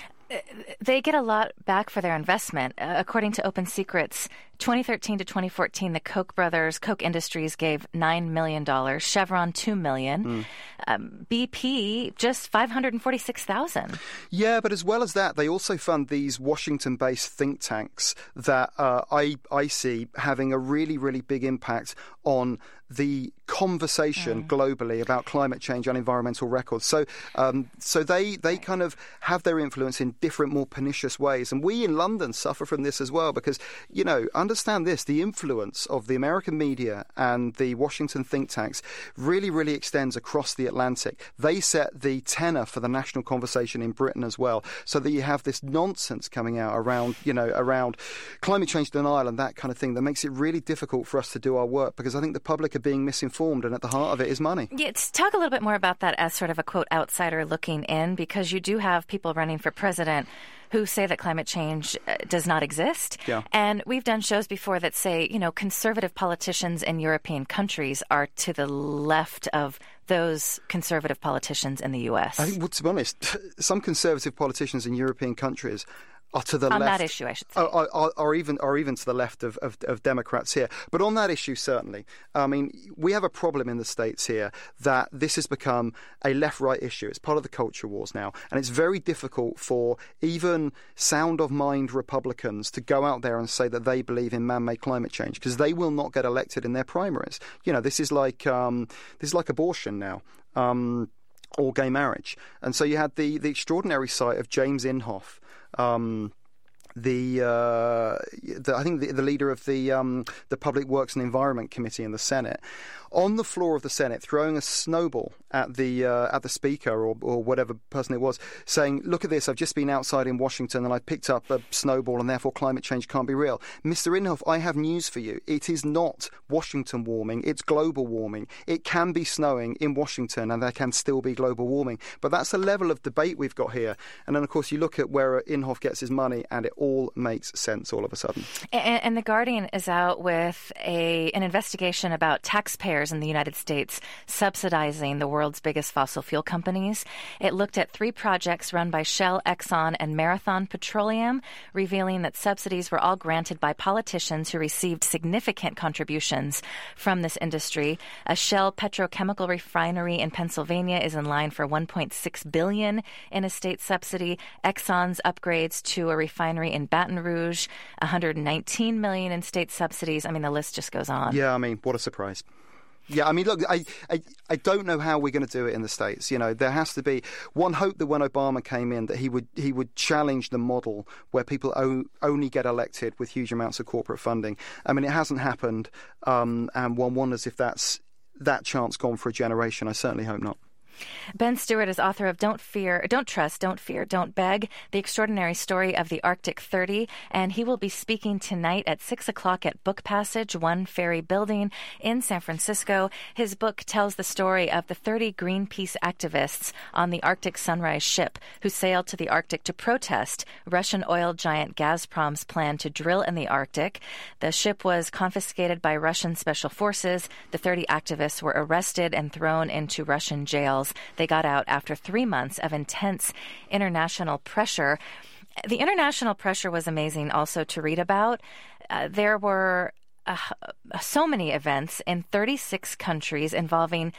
They get a lot back for their investment. Uh, according to Open Secrets, twenty thirteen to twenty fourteen, the Koch brothers, Koch Industries gave nine million dollars, Chevron two million dollars, mm. um, B P just five hundred forty-six thousand dollars. Yeah, but as well as that, they also fund these Washington-based think tanks that uh, I, I see having a really, really big impact on the conversation mm. globally about climate change and environmental records. So um, so they, they kind of have their influence in different, more pernicious ways. And we in London suffer from this as well, because, you know, understand this, the influence of the American media and the Washington think tanks really, really extends across the Atlantic. They set the tenor for the national conversation in Britain as well, so that you have this nonsense coming out around, you know, around climate change denial and that kind of thing that makes it really difficult for us to do our work, because I think the public are being misinformed, and at the heart of it is money. Yeah, talk a little bit more about that as sort of a, quote, outsider looking in, because you do have people running for president who say that climate change uh, does not exist. Yeah. And we've done shows before that say, you know, conservative politicians in European countries are to the left of those conservative politicians in the U S. I think, well, to be honest, some conservative politicians in European countries are to the on left. that issue, I should say. Or, or, or, even, or even to the left of, of, of Democrats here. But on that issue, certainly. I mean, we have a problem in the States here that this has become a left-right issue. It's part of the culture wars now. And it's very difficult for even sound-of-mind Republicans to go out there and say that they believe in man-made climate change, because they will not get elected in their primaries. You know, this is like, um, this is like abortion now. Um, or gay marriage. And so you had the, the extraordinary sight of James Inhofe, Um, the, uh, the I think the, the leader of the um, the Public Works and Environment Committee in the Senate, on the floor of the Senate, throwing a snowball at the uh, at the speaker or, or whatever person it was, saying, "Look at this! I've just been outside in Washington and I picked up a snowball, and therefore climate change can't be real." Mister Inhofe, I have news for you. It is not Washington warming; it's global warming. It can be snowing in Washington, and there can still be global warming. But that's the level of debate we've got here. And then, of course, you look at where Inhofe gets his money, and it all makes sense all of a sudden. And, and The Guardian is out with a an investigation about taxpayers in the United States subsidizing the world's biggest fossil fuel companies. It looked at three projects run by Shell, Exxon, and Marathon Petroleum, revealing that subsidies were all granted by politicians who received significant contributions from this industry. A Shell petrochemical refinery in Pennsylvania is in line for one point six billion dollars in a state subsidy. Exxon's upgrades to a refinery in Baton Rouge, one hundred nineteen million dollars in state subsidies. I mean, the list just goes on. Yeah, I mean, what a surprise. Yeah, I mean, look, I, I I don't know how we're going to do it in the States. You know, there has to be one hope that when Obama came in, that he would he would challenge the model where people o- only get elected with huge amounts of corporate funding. I mean, it hasn't happened, um, and one wonders if that's that chance gone for a generation. I certainly hope not. Ben Stewart is author of Don't Fear, Don't Trust, Don't Fear, Don't Beg, The Extraordinary Story of the Arctic thirty, and he will be speaking tonight at six o'clock at Book Passage, One Ferry Building in San Francisco. His book tells the story of the thirty Greenpeace activists on the Arctic Sunrise ship who sailed to the Arctic to protest Russian oil giant Gazprom's plan to drill in the Arctic. The ship was confiscated by Russian special forces. The thirty activists were arrested and thrown into Russian jails. They got out after three months of intense international pressure. The international pressure was amazing also to read about. Uh, there were uh, so many events in thirty-six countries involving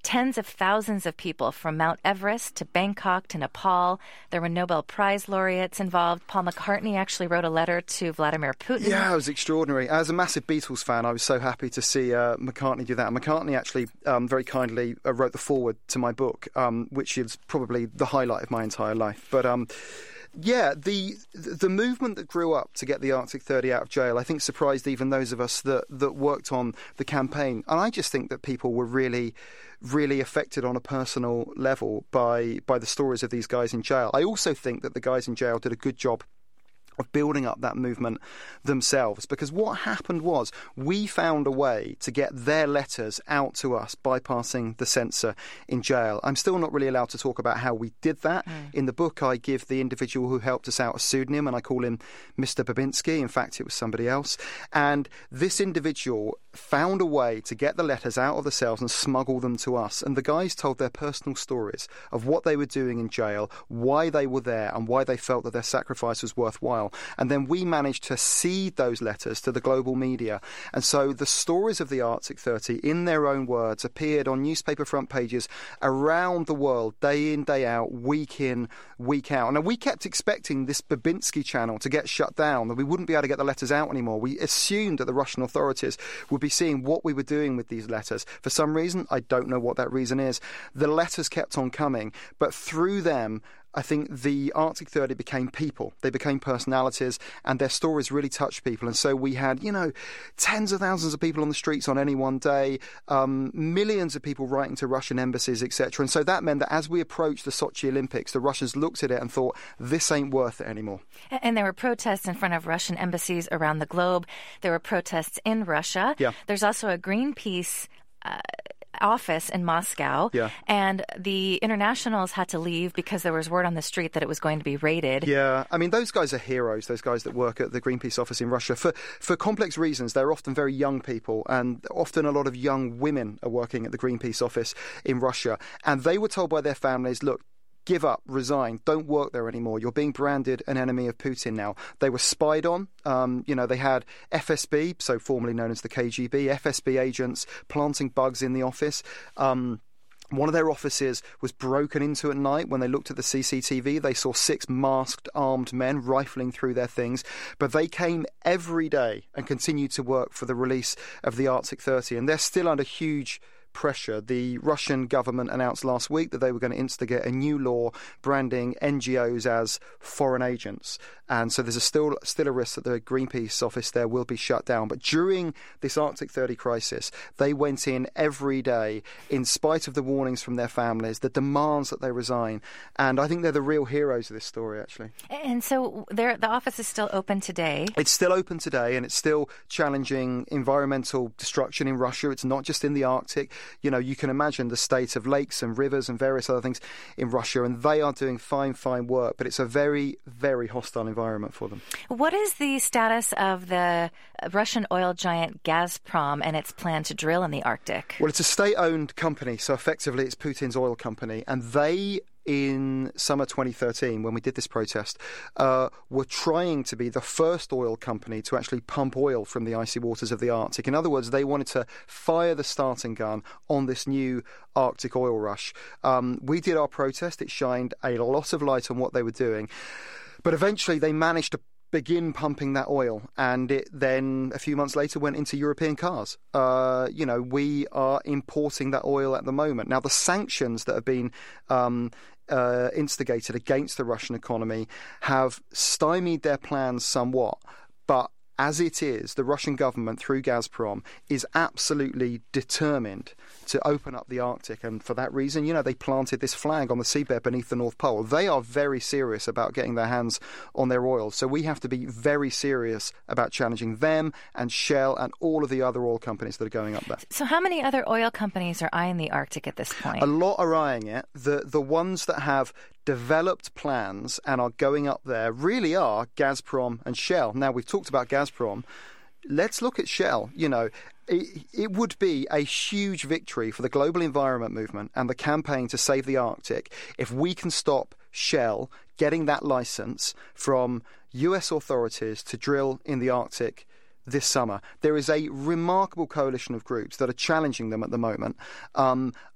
tens of thousands of people from Mount Everest to Bangkok to Nepal. There were Nobel Prize laureates involved. Paul McCartney actually wrote a letter to Vladimir Putin. Yeah, it was extraordinary. As a massive Beatles fan, I was so happy to see uh, McCartney do that. And McCartney actually um, very kindly uh, wrote the foreword to my book, um, which is probably the highlight of my entire life. But um, yeah, the the movement that grew up to get the Arctic thirty out of jail, I think surprised even those of us that, that worked on the campaign. And I just think that people were really, really affected on a personal level by by the stories of these guys in jail. I also think that the guys in jail did a good job of building up that movement themselves, because what happened was we found a way to get their letters out to us bypassing the censor in jail. I'm still not really allowed to talk about how we did that. Mm. In the book, I give the individual who helped us out a pseudonym, and I call him Mister Babinski. In fact, it was somebody else. And this individual found a way to get the letters out of the cells and smuggle them to us. And the guys told their personal stories of what they were doing in jail, why they were there, and why they felt that their sacrifice was worthwhile. And then we managed to seed those letters to the global media. And so the stories of the Arctic thirty, in their own words, appeared on newspaper front pages around the world, day in, day out, week in, week out. And we kept expecting this Babinski channel to get shut down, that we wouldn't be able to get the letters out anymore. We assumed that the Russian authorities would be seeing what we were doing with these letters. For some reason, I don't know what that reason is, the letters kept on coming. But through them, I think the Arctic thirty became people. They became personalities, and their stories really touched people. And so we had, you know, tens of thousands of people on the streets on any one day, um, millions of people writing to Russian embassies, et cetera. And so that meant that as we approached the Sochi Olympics, the Russians looked at it and thought, this ain't worth it anymore. And there were protests in front of Russian embassies around the globe. There were protests in Russia. Yeah. There's also a Greenpeace Uh, office in Moscow, yeah. and the internationals had to leave because there was word on the street that it was going to be raided. Yeah, I mean, those guys are heroes, those guys that work at the Greenpeace office in Russia. For for complex reasons, they're often very young people, and often a lot of young women are working at the Greenpeace office in Russia. And they were told by their families, look, give up, resign, don't work there anymore. You're being branded an enemy of Putin now. They were spied on. Um, you know, they had F S B, so formerly known as the K G B, F S B agents planting bugs in the office. Um, One of their offices was broken into at night. When they looked at the C C T V, they saw six masked, armed men rifling through their things. But they came every day and continued to work for the release of the Arctic thirty. And they're still under huge pressure. The Russian government announced last week that they were going to instigate a new law branding N G Os as foreign agents. And so there's a still still a risk that the Greenpeace office there will be shut down. But during this Arctic thirty crisis, they went in every day in spite of the warnings from their families, the demands that they resign. And I think they're the real heroes of this story, actually. And so the office is still open today? It's still open today, and it's still challenging environmental destruction in Russia. It's not just in the Arctic. You know, you can imagine the state of lakes and rivers and various other things in Russia, and they are doing fine, fine work. But it's a very, very hostile environment for them. What is the status of the Russian oil giant Gazprom and its plan to drill in the Arctic? Well, it's a state-owned company, so effectively it's Putin's oil company, and they, in summer twenty thirteen, when we did this protest, uh, were trying to be the first oil company to actually pump oil from the icy waters of the Arctic. In other words, they wanted to fire the starting gun on this new Arctic oil rush. Um, we did our protest. It shined a lot of light on what they were doing. But eventually they managed to begin pumping that oil, and it then a few months later went into European cars. Uh, you know, we are importing that oil at the moment. Now, the sanctions that have been um, uh, instigated against the Russian economy have stymied their plans somewhat, but as it is, the Russian government, through Gazprom, is absolutely determined to open up the Arctic. And for that reason, you know, they planted this flag on the seabed beneath the North Pole. They are very serious about getting their hands on their oil. So we have to be very serious about challenging them and Shell and all of the other oil companies that are going up there. So how many other oil companies are eyeing the Arctic at this point? A lot are eyeing it. The, the ones that have developed plans and are going up there really are Gazprom and Shell. Now, we've talked about Gazprom. Let's look at Shell. You know, it, it would be a huge victory for the global environment movement and the campaign to save the Arctic if we can stop Shell getting that license from U S authorities to drill in the Arctic this summer. There is a remarkable coalition of groups that are challenging them at the moment. Um,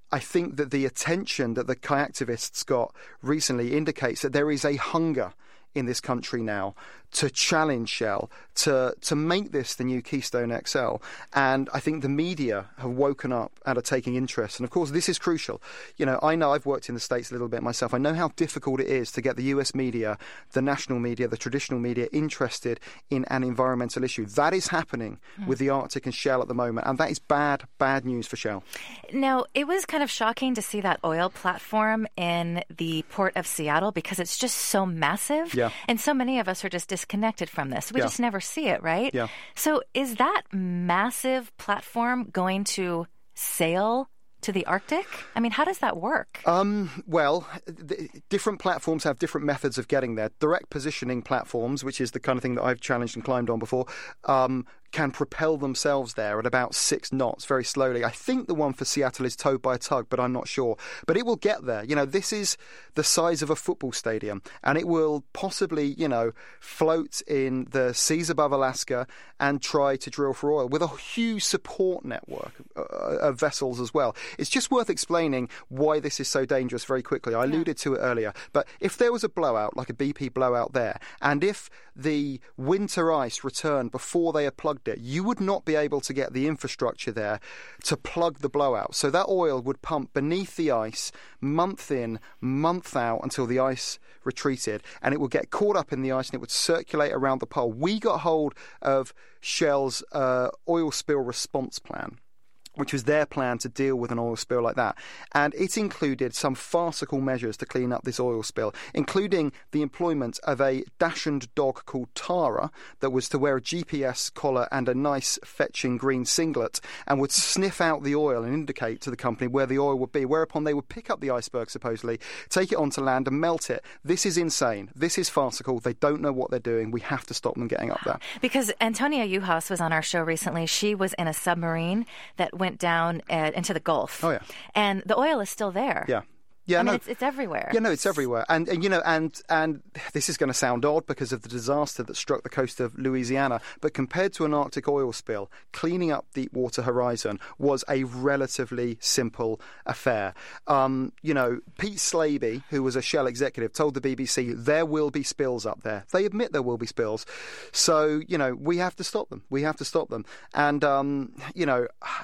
I think that the attention that the kayaktivists got recently indicates that there is a hunger in this country now to challenge Shell, to to make this the new Keystone X L. And I think the media have woken up and are taking interest. And of course, this is crucial. You know, I know I've worked in the States a little bit myself. I know how difficult it is to get the U S media, the national media, the traditional media interested in an environmental issue. That is happening mm. with the Arctic and Shell at the moment. And that is bad, bad news for Shell. Now, it was kind of shocking to see that oil platform in the port of Seattle because it's just so massive. Yeah. And so many of us are just disconnected from this. We yeah. just never see it, right? Yeah. So is that massive platform going to sail to the Arctic? I mean, how does that work? Um, well, th- different platforms have different methods of getting there. Direct positioning platforms, which is the kind of thing that I've challenged and climbed on before, um, can propel themselves there at about six knots very slowly. I think the one for Seattle is towed by a tug, but I'm not sure. But it will get there. You know, this is the size of a football stadium, and it will possibly, you know, float in the seas above Alaska and try to drill for oil with a huge support network uh, of vessels as well. It's just worth explaining why this is so dangerous very quickly. I alluded yeah. to it earlier, but if there was a blowout, like a B P blowout there, and if the winter ice returned before they had plugged it, you would not be able to get the infrastructure there to plug the blowout. So that oil would pump beneath the ice month in, month out until the ice retreated, and it would get caught up in the ice and it would circulate around the pole. We got hold of Shell's uh, oil spill response plan, which was their plan to deal with an oil spill like that. And it included some farcical measures to clean up this oil spill, including the employment of a dachshund dog called Tara that was to wear a G P S collar and a nice fetching green singlet and would sniff out the oil and indicate to the company where the oil would be, whereupon they would pick up the iceberg, supposedly, take it onto land and melt it. This is insane. This is farcical. They don't know what they're doing. We have to stop them getting up there. Because Antonia Juhasz was on our show recently. She was in a submarine that went down uh, into the Gulf. Oh, yeah. And the oil is still there. Yeah. Yeah, I no, mean, it's, it's everywhere. Yeah, no, it's everywhere. And, and you know, and and this is going to sound odd because of the disaster that struck the coast of Louisiana, but compared to an Arctic oil spill, cleaning up Deepwater Horizon was a relatively simple affair. Um, you know, Pete Slaby, who was a Shell executive, told the B B C there will be spills up there. They admit there will be spills. So, you know, we have to stop them. We have to stop them. And, um, you know,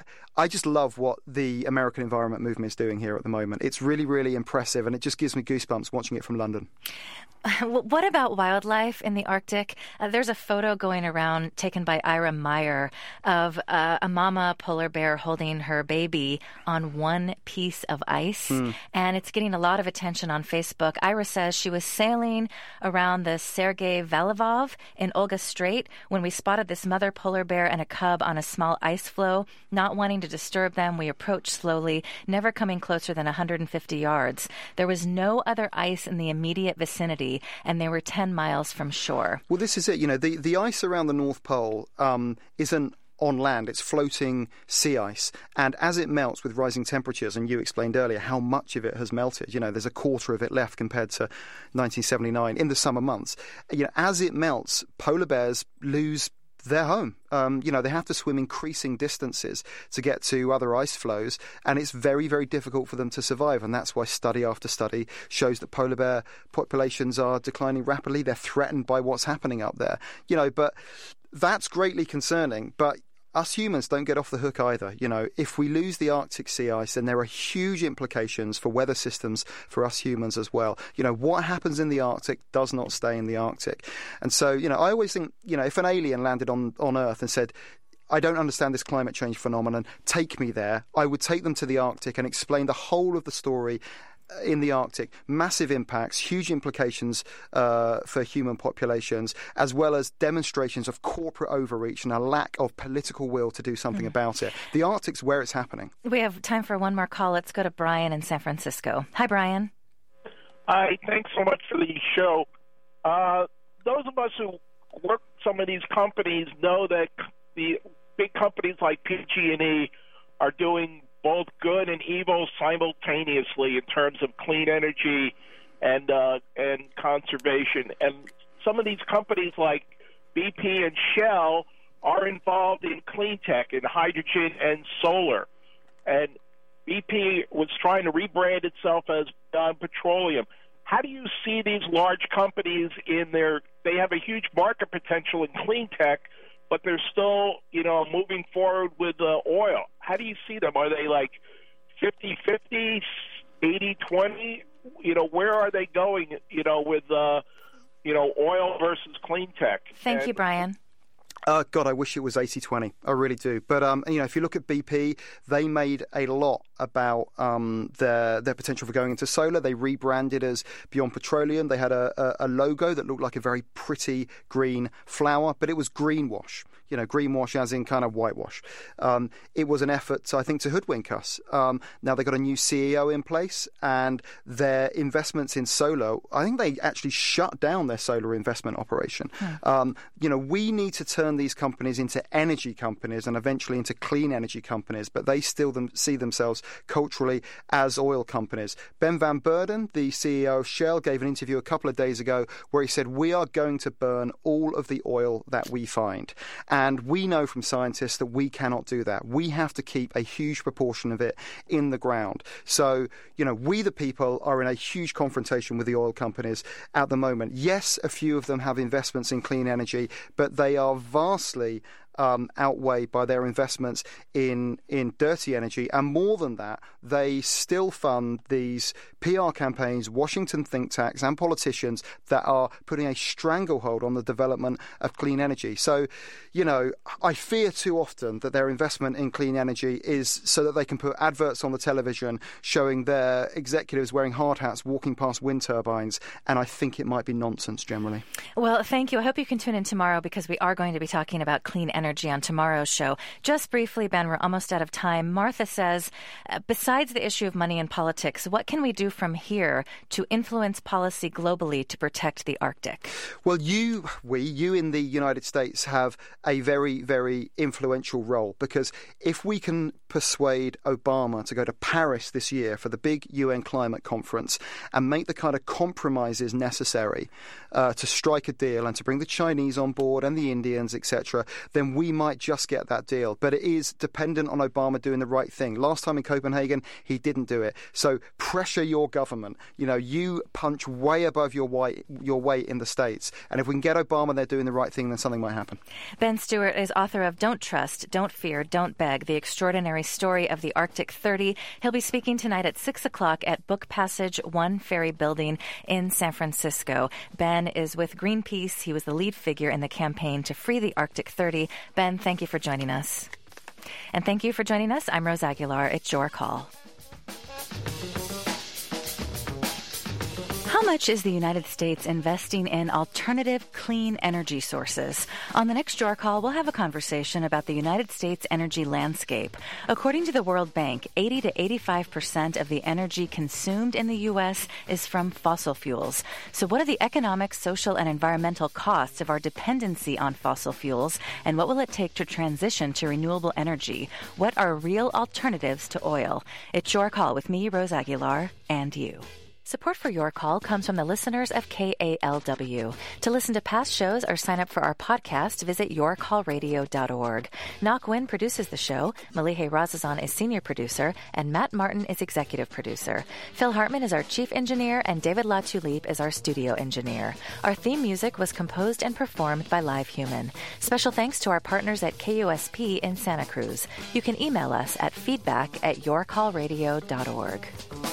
I just love what the American Environment Movement is doing here at the moment. It's really, really impressive, and it just gives me goosebumps watching it from London. What about wildlife in the Arctic? Uh, there's a photo going around taken by Ira Meyer of uh, a mama polar bear holding her baby on one piece of ice, mm. and it's getting a lot of attention on Facebook. Ira says she was sailing around the Sergei Valavov in Olga Strait when we spotted this mother polar bear and a cub on a small ice floe. Not wanting to disturb them, we approached slowly, never coming closer than one hundred fifty yards. There was no other ice in the immediate vicinity, and they were ten miles from shore. Well, this is it. You know, the, the ice around the North Pole um, isn't on land. It's floating sea ice. And as it melts with rising temperatures, and you explained earlier how much of it has melted, you know, there's a quarter of it left compared to nineteen seventy-nine in the summer months. You know, as it melts, polar bears lose their home. Um, you know, they have to swim increasing distances to get to other ice flows, and it's very, very difficult for them to survive. And that's why study after study shows that polar bear populations are declining rapidly. They're threatened by what's happening up there. You know, but that's greatly concerning. But us humans don't get off the hook either. You know, if we lose the Arctic sea ice, then there are huge implications for weather systems for us humans as well. You know, what happens in the Arctic does not stay in the Arctic. And so, you know, I always think, you know, if an alien landed on, on Earth and said, I don't understand this climate change phenomenon, take me there, I would take them to the Arctic and explain the whole of the story in the Arctic. Massive impacts, huge implications uh, for human populations, as well as demonstrations of corporate overreach and a lack of political will to do something mm. about it. The Arctic's where it's happening. We have time for one more call. Let's go to Brian in San Francisco. Hi, Brian. Hi, thanks so much for the show. Uh, those of us who work with some of these companies know that the big companies like P G and E are doing both good and evil simultaneously in terms of clean energy and uh, and conservation. And some of these companies like B P and Shell are involved in clean tech, in hydrogen and solar. And B P was trying to rebrand itself as Beyond Petroleum. How do you see these large companies in their, they have a huge market potential in clean tech, but they're still, you know, moving forward with uh, oil. How do you see them? Are they like fifty-fifty, eighty-twenty? You know, where are they going, you know, with, uh, you know, oil versus clean tech? Thank and, you, Brian. Uh, God, I wish it was eighty twenty. I really do. But, um, you know, if you look at B P, they made a lot about um, their their potential for going into solar. They rebranded as Beyond Petroleum. They had a, a, a logo that looked like a very pretty green flower, but it was greenwash. You know, greenwash as in kind of whitewash. Um, it was an effort, I think, to hoodwink us. Um, now they've got a new C E O in place, and their investments in solar, I think they actually shut down their solar investment operation. Hmm. Um, you know, we need to turn these companies into energy companies and eventually into clean energy companies, but they still them, see themselves culturally as oil companies. Ben Van Beurden, the C E O of Shell, gave an interview a couple of days ago where he said, we are going to burn all of the oil that we find. And we know from scientists that we cannot do that. We have to keep a huge proportion of it in the ground. So, you know, we the people are in a huge confrontation with the oil companies at the moment. Yes, a few of them have investments in clean energy, but they are vastly Um, outweighed by their investments in in dirty energy. And more than that, they still fund these P R campaigns, Washington think tanks and politicians that are putting a stranglehold on the development of clean energy. So, you know, I fear too often that their investment in clean energy is so that they can put adverts on the television showing their executives wearing hard hats walking past wind turbines. And I think it might be nonsense generally. Well, thank you. I hope you can tune in tomorrow because we are going to be talking about clean energy. Energy on tomorrow's show. Just briefly, Ben, we're almost out of time. Martha says, uh, besides the issue of money and politics, what can we do from here to influence policy globally to protect the Arctic? Well, you, we, you in the United States have a very, very influential role because if we can persuade Obama to go to Paris this year for the big U N climate conference and make the kind of compromises necessary uh, to strike a deal and to bring the Chinese on board and the Indians, et cetera, then we might just get that deal. But it is dependent on Obama doing the right thing. Last time in Copenhagen, he didn't do it. So pressure your government. You know, you punch way above your weight, your weight in the States. And if we can get Obama there doing the right thing, then something might happen. Ben Stewart is author of Don't Trust, Don't Fear, Don't Beg, The Extraordinary Story of the Arctic thirty. He'll be speaking tonight at six o'clock at Book Passage One Ferry Building in San Francisco. Ben is with Greenpeace. He was the lead figure in the campaign to free the Arctic thirty. Ben, thank you for joining us. And thank you for joining us. I'm Rose Aguilar. It's your call. How much is the United States investing in alternative clean energy sources? On the next Your Call, we'll have a conversation about the United States energy landscape. According to the World Bank, eighty to eighty-five percent of the energy consumed in the U S is from fossil fuels. So what are the economic, social, and environmental costs of our dependency on fossil fuels? And what will it take to transition to renewable energy? What are real alternatives to oil? It's Your Call with me, Rose Aguilar, and you. Support for Your Call comes from the listeners of K A L W. To listen to past shows or sign up for our podcast, visit your call radio dot org. Nak Nguyen produces the show, Malihe Razazan is senior producer, and Matt Martin is executive producer. Phil Hartman is our chief engineer, and David LaTulippe is our studio engineer. Our theme music was composed and performed by Live Human. Special thanks to our partners at K U S P in Santa Cruz. You can email us at feedback at your call radio dot org.